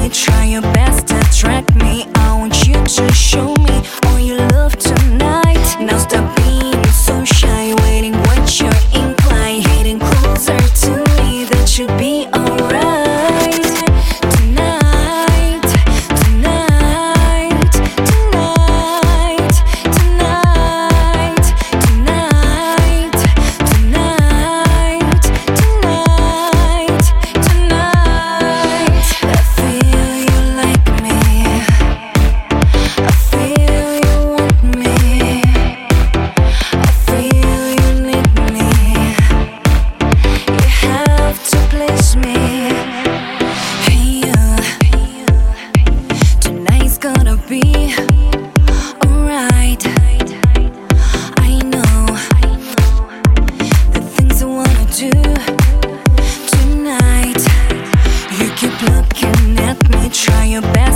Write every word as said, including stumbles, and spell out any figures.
me, try your best to attract me. I want you to show me all your love tonight. Now stop being so shy, waiting what you're inclined, getting closer to me. That should be alright. Tonight, tonight, tonight, tonight, tonight, tonight, tonight, tonight. I feel you like me, I feel you want me, I feel you need me. You have to please me. Hey you, tonight's gonna be alright. I know the things I wanna do tonight. You keep looking at me, try your best